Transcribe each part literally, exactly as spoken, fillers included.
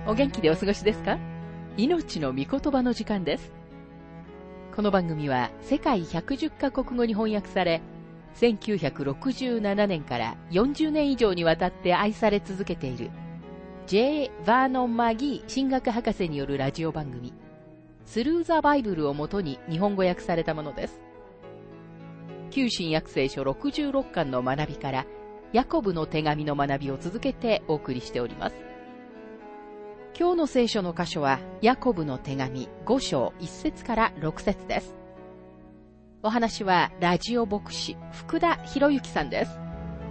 お元気でお過ごしですか？命の御言葉の時間です。この番組は世界ひゃくじゅっカ国語に翻訳され、せんきゅうひゃくろくじゅうななねんからよんじゅうねん以上にわたって愛され続けている J. バーノン・マギー神学博士によるラジオ番組スルー・ザ・バイブルをもとに日本語訳されたものです。旧新約聖書ろくじゅうろっかんの学びからヤコブの手紙の学びを続けてお送りしております。今日の聖書の箇所はヤコブの手紙ご章いっ節からろく節です。お話はラジオ牧師福田博之さんです。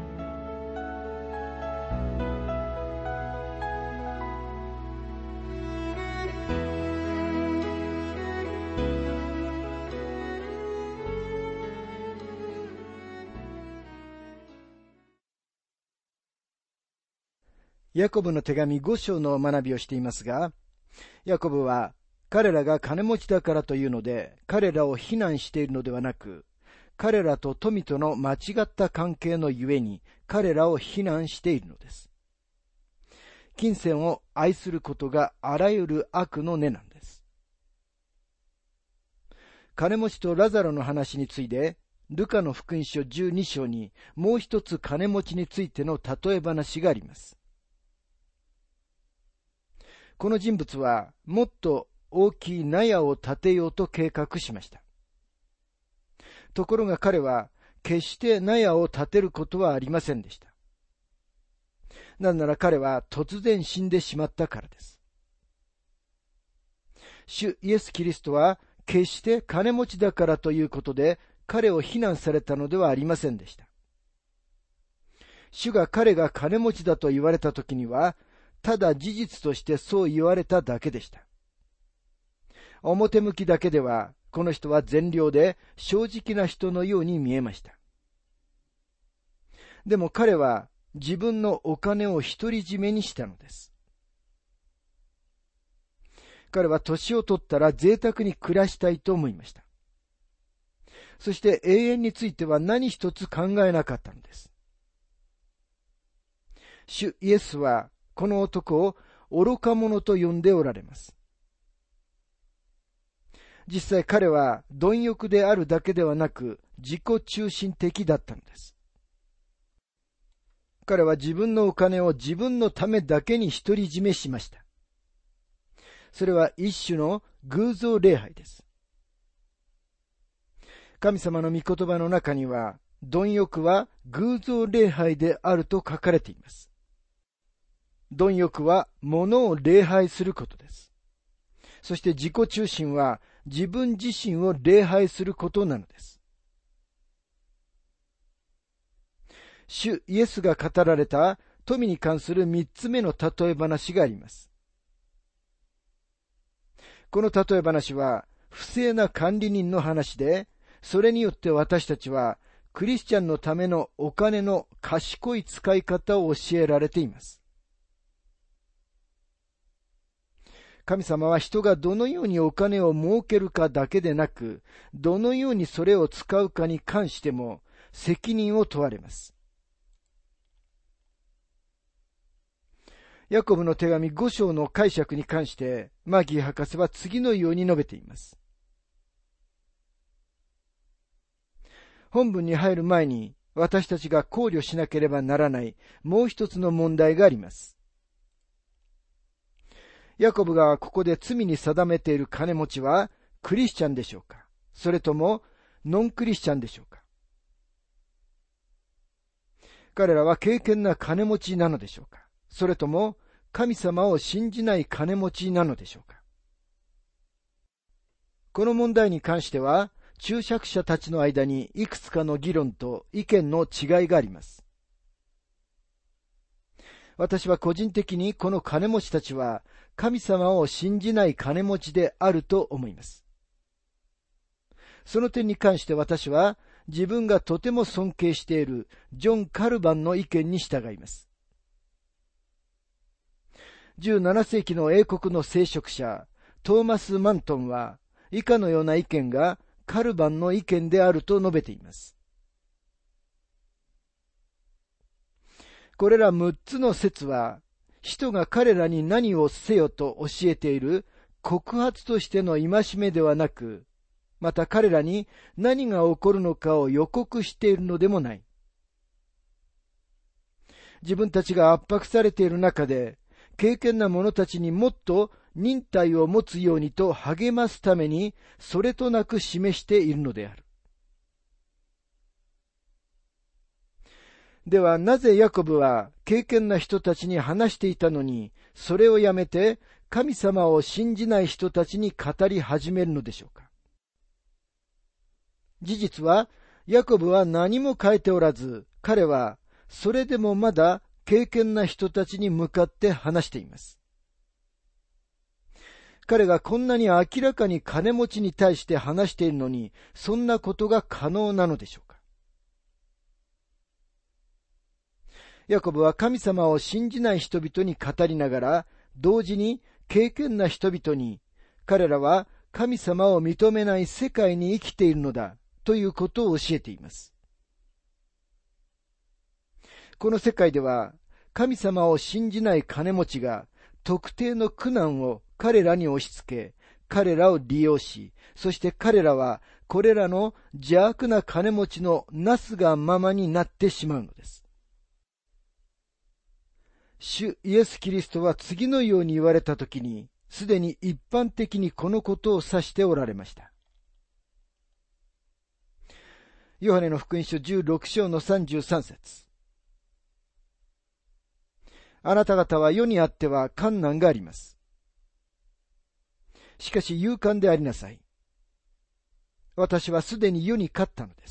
ヤコブの手紙ご章の学びをしていますが、ヤコブは彼らが金持ちだからというので彼らを非難しているのではなく、彼らと富との間違った関係のゆえに彼らを非難しているのです。金銭を愛することがあらゆる悪の根なんです。金持ちとラザロの話について、ルカの福音書じゅうに章にもう一つ金持ちについての例え話があります。この人物はもっと大きい納屋を建てようと計画しました。ところが彼は決して納屋を建てることはありませんでした。なぜなら彼は突然死んでしまったからです。主イエス・キリストは決して金持ちだからということで彼を非難されたのではありませんでした。主が彼が金持ちだと言われたときには、ただ事実としてそう言われただけでした。表向きだけでは、この人は善良で正直な人のように見えました。でも彼は自分のお金を独り占めにしたのです。彼は年を取ったら贅沢に暮らしたいと思いました。そして永遠については何一つ考えなかったのです。主イエスはこの男を愚か者と呼んでおられます。実際彼は貪欲であるだけではなく自己中心的だったのです。彼は自分のお金を自分のためだけに独り占めしました。それは一種の偶像礼拝です。神様の御言葉の中には、貪欲は偶像礼拝であると書かれています。貪欲は物を礼拝することです。そして自己中心は自分自身を礼拝することなのです。主イエスが語られた富に関する三つ目の例え話があります。この例え話は不正な管理人の話で、それによって私たちはクリスチャンのためのお金の賢い使い方を教えられています。神様は人がどのようにお金を儲けるかだけでなく、どのようにそれを使うかに関しても責任を問われます。ヤコブの手紙ご章の解釈に関して、マギー博士は次のように述べています。本文に入る前に、私たちが考慮しなければならないもう一つの問題があります。ヤコブがここで罪に定めている金持ちはクリスチャンでしょうか、それともノンクリスチャンでしょうか。彼らは敬虔な金持ちなのでしょうか、それとも神様を信じない金持ちなのでしょうか。この問題に関しては注釈者たちの間にいくつかの議論と意見の違いがあります。私は個人的にこの金持ちたちは神様を信じない金持ちであると思います。その点に関して私は自分がとても尊敬しているジョン・カルバンの意見に従います。じゅうなな世紀の英国の聖職者トーマス・マントンは以下のような意見がカルバンの意見であると述べています。これらむっつの説は使徒が彼らに何をせよと教えている告発としての戒めではなく、また彼らに何が起こるのかを予告しているのでもない。自分たちが圧迫されている中で、敬虔な者たちにもっと忍耐を持つようにと励ますために、それとなく示しているのである。ではなぜヤコブは敬虔な人たちに話していたのに、それをやめて神様を信じない人たちに語り始めるのでしょうか。事実は、ヤコブは何も変えておらず、彼はそれでもまだ敬虔な人たちに向かって話しています。彼がこんなに明らかに金持ちに対して話しているのに、そんなことが可能なのでしょうか。ヤコブは神様を信じない人々に語りながら、同時に敬虔な人々に、彼らは神様を認めない世界に生きているのだということを教えています。この世界では、神様を信じない金持ちが特定の苦難を彼らに押し付け、彼らを利用し、そして彼らはこれらの邪悪な金持ちのなすがままになってしまうのです。主イエス・キリストは次のように言われたときに、すでに一般的にこのことを指しておられました。ヨハネの福音書じゅうろく章のさんじゅうさん節。あなた方は世にあっては困難があります。しかし勇敢でありなさい。私はすでに世に勝ったのです。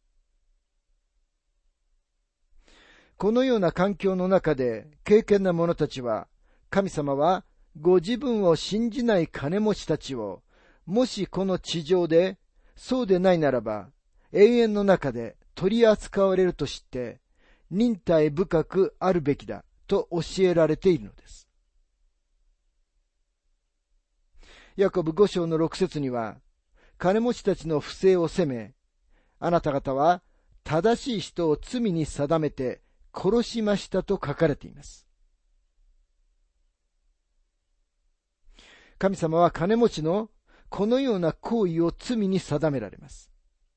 このような環境の中で敬虔な者たちは、神様はご自分を信じない金持ちたちを、もしこの地上でそうでないならば永遠の中で取り扱われると知って忍耐深くあるべきだと教えられているのです。ヤコブご章のろく節には、金持ちたちの不正を責め、あなた方は正しい人を罪に定めて殺しましたと書かれています。神様は金持ちのこのような行為を罪に定められます。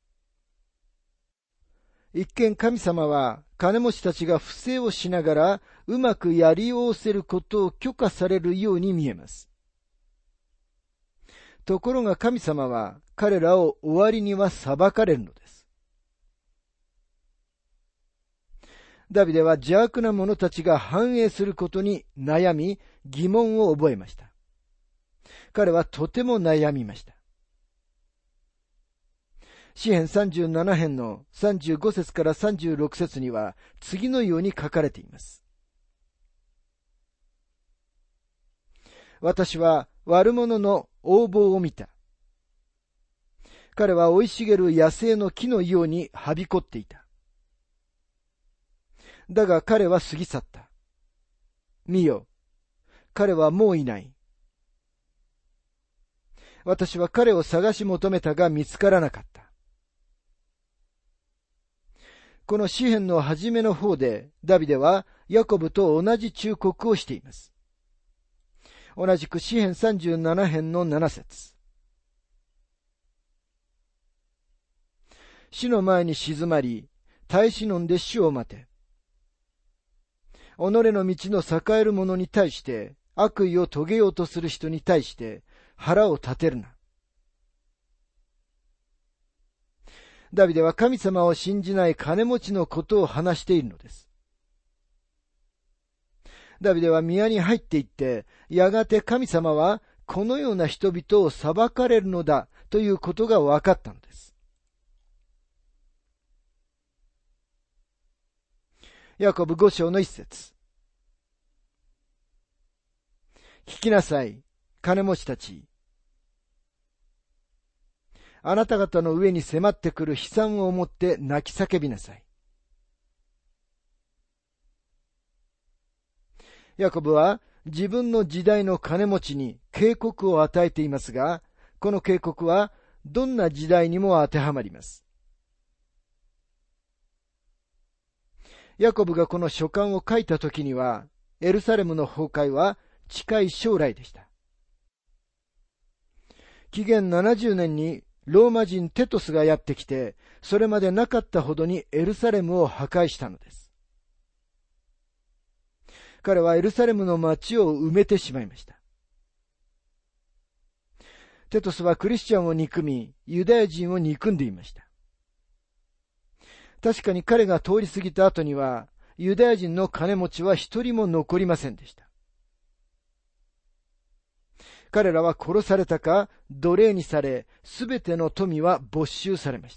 一見神様は金持ちたちが不正をしながらうまくやりおおせることを許可されるように見えます。ところが神様は彼らを終わりには裁かれるのです。ダビデは邪悪な者たちが繁栄することに悩み、疑問を覚えました。彼はとても悩みました。詩編さんじゅうなな編のさんじゅうご節からさんじゅうろく節には次のように書かれています。私は悪者の横暴を見た。彼は生い茂る野生の木のようにはびこっていた。だが彼は過ぎ去った。見よ、彼はもういない。私は彼を探し求めたが見つからなかった。この詩編の初めの方で、ダビデはヤコブと同じ忠告をしています。同じく詩編さんじゅうなな編のなな節。死の前に静まり、耐え忍んで主を待て。己の道の栄える者に対して、悪意を遂げようとする人に対して、腹を立てるな。ダビデは神様を信じない金持ちのことを話しているのです。ダビデは宮に入っていって、やがて神様はこのような人々を裁かれるのだということが分かったのです。ヤコブご章の一節。聞きなさい、金持ちたち。あなた方の上に迫ってくる悲惨を思って泣き叫びなさい。ヤコブは自分の時代の金持ちに警告を与えていますが、この警告はどんな時代にも当てはまります。ヤコブがこの書簡を書いた時には、 エルサレムの崩壊は近い将来でした。紀元ななじゅうねんにローマ人テトスがやってきて、それまでなかったほどにエルサレムを破壊したのです。彼はエルサレムの町を埋めてしまいました。テトスはクリスチャンを憎み、ユダヤ人を憎んでいました。確かに彼が通り過ぎた後には、ユダヤ人の金持ちは一人も残りませんでした。彼らは殺されたか、奴隷にされ、すべての富は没収されました。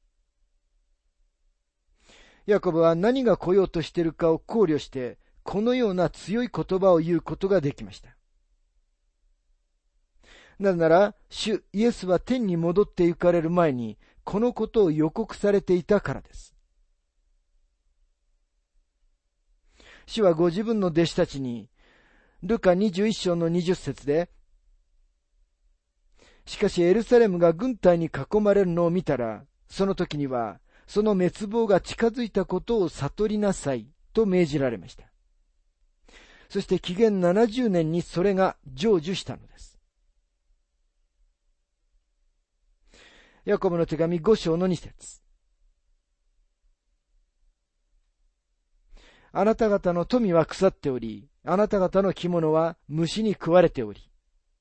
ヤコブは何が来ようとしているかを考慮して、このような強い言葉を言うことができました。なぜなら、主イエスは天に戻って行かれる前に、このことを予告されていたからです。主はご自分の弟子たちに、ルカにじゅういっ章のにじゅっ節で、しかしエルサレムが軍隊に囲まれるのを見たら、その時には、その滅亡が近づいたことを悟りなさい、と命じられました。そして紀元ななじゅうねんにそれが成就したのです。ヤコブの手紙ご章のに節。あなた方の富は腐っており、あなた方の着物は虫に食われており。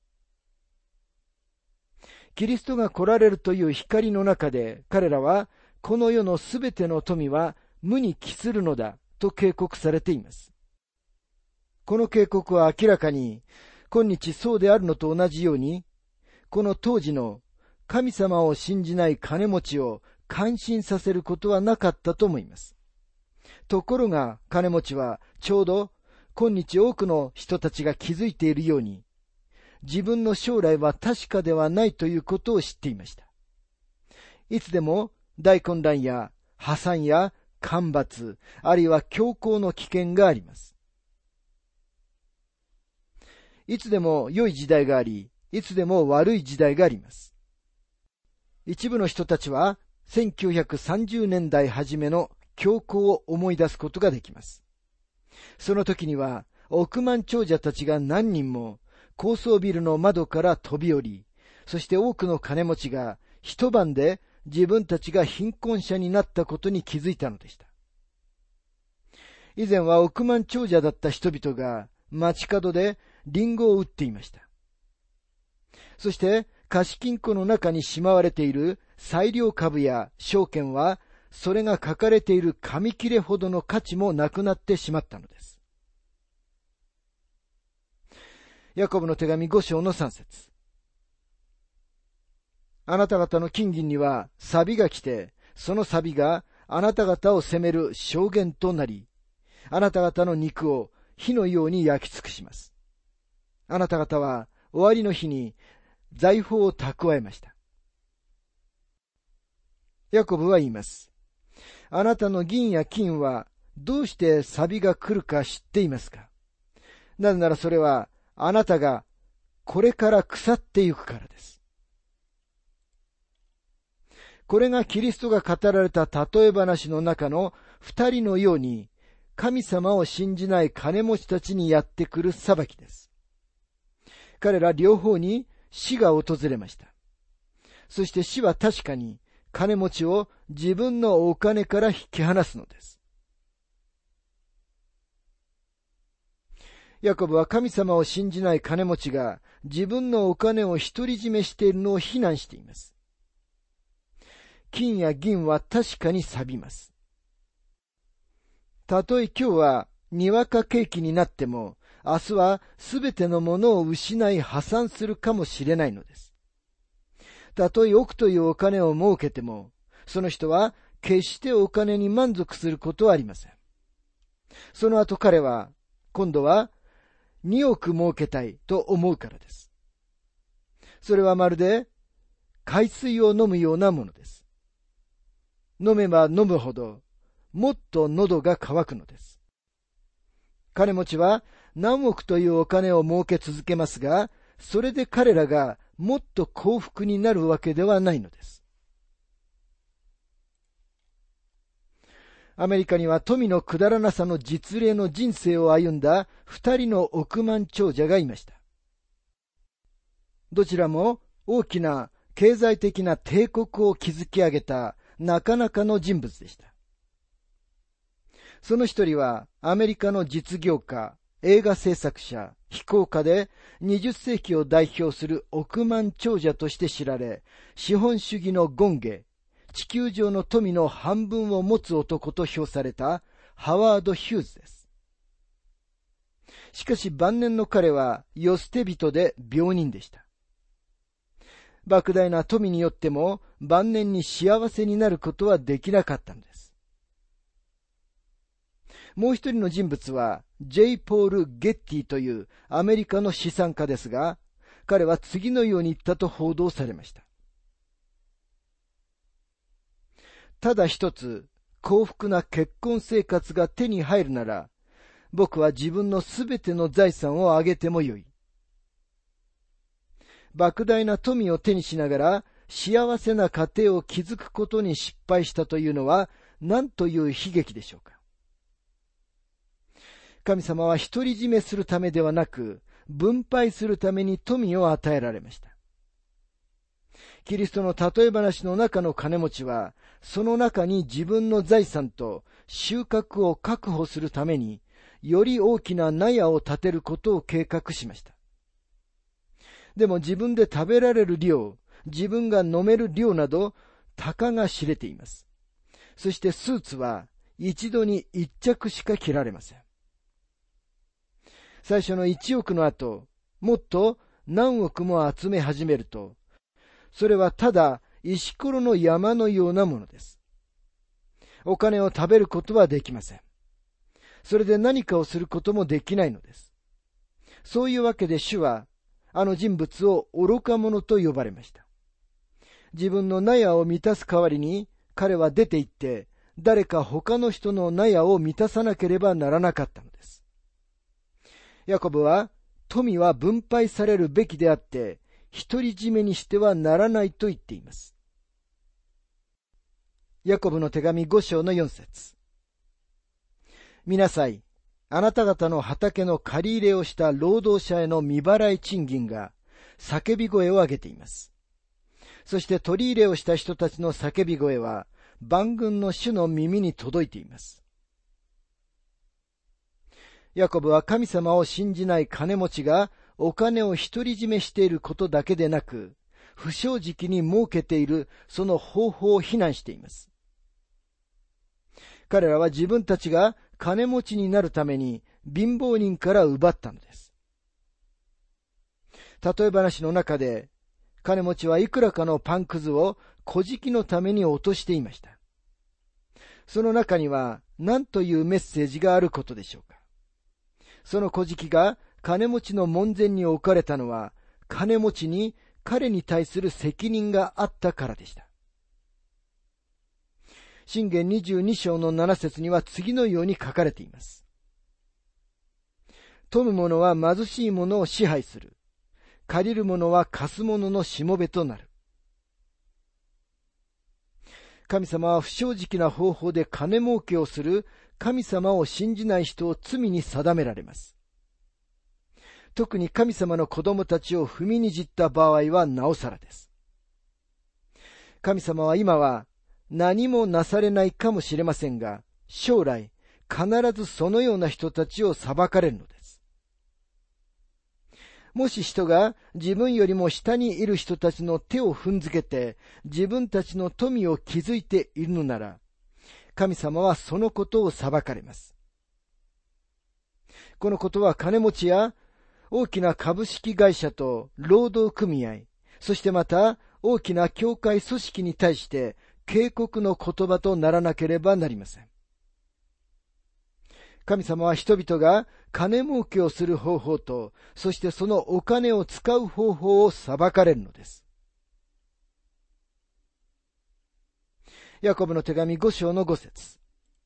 キリストが来られるという光の中で、彼らはこの世のすべての富は無に帰するのだと警告されています。この警告は明らかに、今日そうであるのと同じように、この当時の神様を信じない金持ちを感心させることはなかったと思います。ところが金持ちはちょうど今日多くの人たちが気づいているように、自分の将来は確かではないということを知っていました。いつでも大混乱や破産や干ばつ、あるいは恐慌の危険があります。いつでも良い時代があり、いつでも悪い時代があります。一部の人たちはせんきゅうひゃくさんじゅうねんだい初めの恐慌を思い出すことができます。その時には億万長者たちが何人も高層ビルの窓から飛び降り、そして多くの金持ちが一晩で自分たちが貧困者になったことに気づいたのでした。以前は億万長者だった人々が街角でリンゴを売っていました。そして貸金庫の中にしまわれている裁量株や証券は、それが書かれている紙切れほどの価値もなくなってしまったのです。ヤコブの手紙ご章のさん節。あなた方の金銀には錆が来て、その錆があなた方を責める証言となり、あなた方の肉を火のように焼き尽くします。あなた方は終わりの日に財宝を蓄えました。ヤコブは言います。あなたの銀や金はどうして錆が来るか知っていますか？なぜならそれはあなたがこれから腐ってゆくからです。これがキリストが語られた例え話の中の二人のように、神様を信じない金持ちたちにやってくる裁きです。彼ら両方に死が訪れました。そして死は確かに金持ちを自分のお金から引き離すのです。ヤコブは神様を信じない金持ちが自分のお金を独り占めしているのを非難しています。金や銀は確かに錆びます。たとえ今日はにわか景気になっても、明日はすべてのものを失い破産するかもしれないのです。たとえ億というお金を儲けても、その人は決してお金に満足することはありません。その後彼は、今度はにおく儲けたいと思うからです。それはまるで海水を飲むようなものです。飲めば飲むほど、もっと喉が渇くのです。金持ちは何億というお金を儲け続けますが、それで彼らがもっと幸福になるわけではないのです。 アメリカには富のくだらなさの実例の人生を歩んだ二人の億万長者がいました。どちらも大きな経済的な帝国を築き上げたなかなかの人物でした。その一人はアメリカの実業家、映画制作者、飛行家でにじゅっせいきを代表する億万長者として知られ、資本主義の権化、地球上の富の半分を持つ男と評されたハワード・ヒューズです。しかし晩年の彼は世捨て人で病人でした。莫大な富によっても晩年に幸せになることはできなかったのです。もう一人の人物はジェイ・ポール・ゲッティというアメリカの資産家ですが、彼は次のように言ったと報道されました。ただ一つ幸福な結婚生活が手に入るなら、僕は自分のすべての財産をあげてもよい。莫大な富を手にしながら幸せな家庭を築くことに失敗したというのは何という悲劇でしょうか。神様は独り占めするためではなく、分配するために富を与えられました。キリストの例え話の中の金持ちは、その中に自分の財産と収穫を確保するために、より大きな納屋を建てることを計画しました。でも自分で食べられる量、自分が飲める量など、たかが知れています。そしてスーツは一度に一着しか着られません。最初の一億の後、もっと何億も集め始めると、それはただ石ころの山のようなものです。お金を食べることはできません。それで何かをすることもできないのです。そういうわけで主は、あの人物を愚か者と呼ばれました。自分の納屋を満たす代わりに、彼は出て行って、誰か他の人の納屋を満たさなければならなかったのです。ヤコブは、富は分配されるべきであって、独り占めにしてはならないと言っています。ヤコブの手紙ご章のよん節。見なさい。あなた方の畑の借り入れをした労働者への未払い賃金が叫び声を上げています。そして取り入れをした人たちの叫び声は万軍の主の耳に届いています。ヤコブは神様を信じない金持ちがお金を独り占めしていることだけでなく、不正直に儲けているその方法を非難しています。彼らは自分たちが金持ちになるために貧乏人から奪ったのです。例え話の中で、金持ちはいくらかのパンくずを小じのために落としていました。その中には何というメッセージがあることでしょうか。その小じが金持ちの門前に置かれたのは、金持ちに彼に対する責任があったからでした。箴言にじゅうに章のなな節には次のように書かれています。富む者は貧しい者を支配する。借りる者は貸す者のしもべとなる。神様は不正直な方法で金儲けをする神様を信じない人を罪に定められます。特に神様の子供たちを踏みにじった場合はなおさらです。神様は今は何もなされないかもしれませんが、将来必ずそのような人たちを裁かれるのです。もし人が自分よりも下にいる人たちの手を踏んづけて自分たちの富を築いているのなら、神様はそのことを裁かれます。このことは金持ちや大きな株式会社と労働組合、そしてまた大きな教会組織に対して警告の言葉とならなければなりません。神様は人々が金儲けをする方法と、そしてそのお金を使う方法を裁かれるのです。ヤコブの手紙ご章のご節。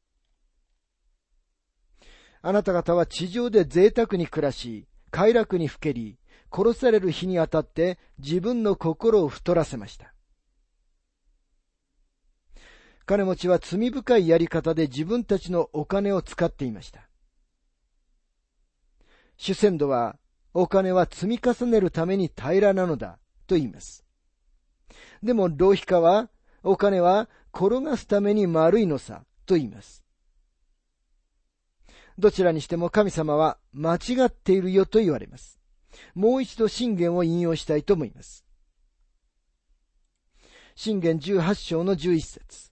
あなた方は地上で贅沢に暮らし、快楽にふけり、殺される日にあたって自分の心を太らせました。 金持ちは罪深いやり方で自分たちのお金を使っていました。主戦度は、お金は積み重ねるために平らなのだと言います。でも浪費家は、お金は転がすために丸いのさと言います。どちらにしても神様は間違っているよと言われます。もう一度箴言を引用したいと思います。箴言じゅうはち章のじゅういち節。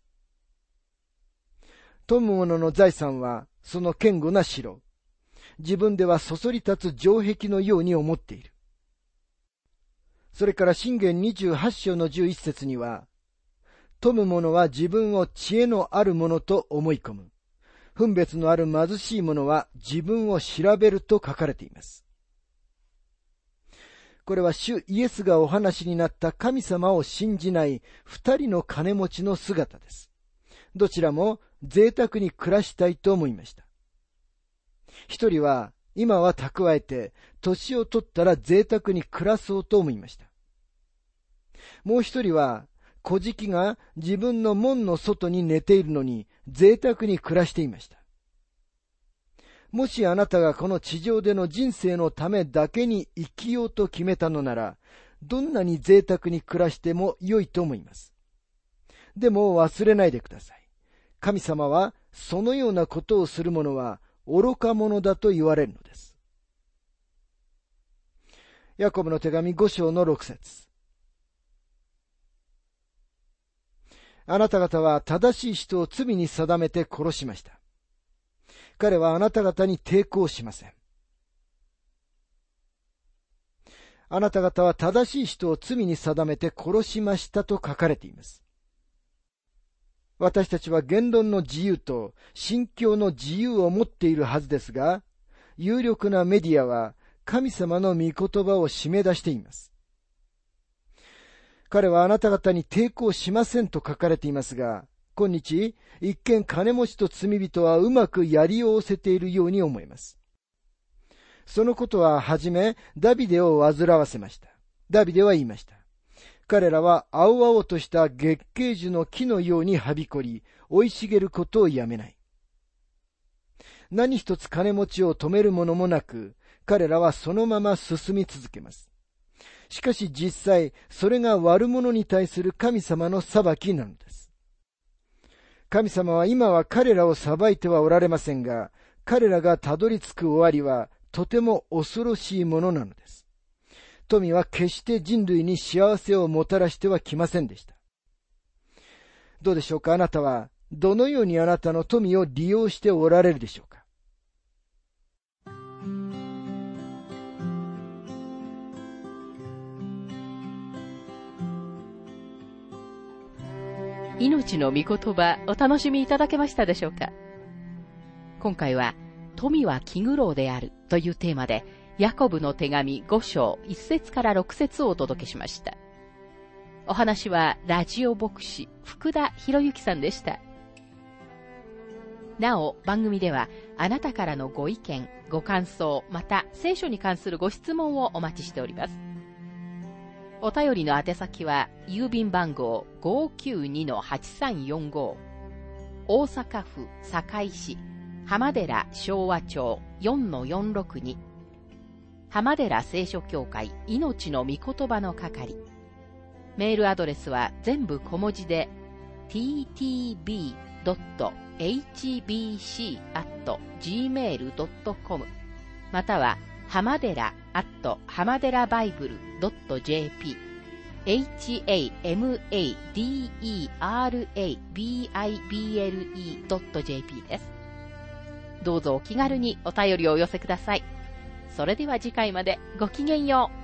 富む者の財産はその堅固な城。自分ではそそり立つ城壁のように思っている。それから箴言にじゅうはち章のじゅういち節には、富む者は自分を知恵のあるものと思い込む。分別のある貧しい者は自分を調べると書かれています。これは主イエスがお話になった神様を信じない二人の金持ちの姿です。どちらも贅沢に暮らしたいと思いました。一人は今は蓄えて年を取ったら贅沢に暮らそうと思いました。もう一人は小敷が自分の門の外に寝ているのに贅沢に暮らしていました。もしあなたがこの地上での人生のためだけに生きようと決めたのなら、どんなに贅沢に暮らしても良いと思います。でも忘れないでください。神様はそのようなことをする者は愚か者だと言われるのです。ヤコブの手紙ご章のろく節。あなた方は正しい人を罪に定めて殺しました。彼はあなた方に抵抗しません。あなた方は正しい人を罪に定めて殺しましたと書かれています。私たちは言論の自由と信教の自由を持っているはずですが、有力なメディアは神様の御言葉を締め出しています。彼はあなた方に抵抗しませんと書かれていますが、今日、一見金持ちと罪人はうまくやりおせているように思えます。そのことははじめ、ダビデを煩わせました。ダビデは言いました。彼らは青々とした月桂樹の木のようにはびこり、生い茂ることをやめない。何一つ金持ちを止めるものもなく、彼らはそのまま進み続けます。しかし実際、それが悪者に対する神様の裁きなのです。神様は今は彼らを裁いてはおられませんが、彼らがたどり着く終わりはとても恐ろしいものなのです。富は決して人類に幸せをもたらしてはきませんでした。どうでしょうか。あなたはどのようにあなたの富を利用しておられるでしょうか。 命の御言葉お楽しみいただけましたでしょうか。今回は富は気苦労であるというテーマでヤコブの手紙ご章いち節からろく節をお届けしました。お話はラジオ牧師福田博之さんでした。なお番組ではあなたからのご意見ご感想また聖書に関するご質問をお待ちしております。お便りの宛先は郵便番号 ごーきゅうにのはちさんよんご 大阪府堺市浜寺昭和町 よんのよんろくに 浜寺聖書協会命の御言葉の係。メールアドレスは全部小文字で ティーティービードットエイチビーシーアットジーメールドットコム または浜寺アット浜寺バイブルドットジェーピー エイチエーエムエーディーイーアールエービーアイビーエルイードットジェーピー です。どうぞお気軽にお便りをお寄せください。それでは次回までごきげんよう。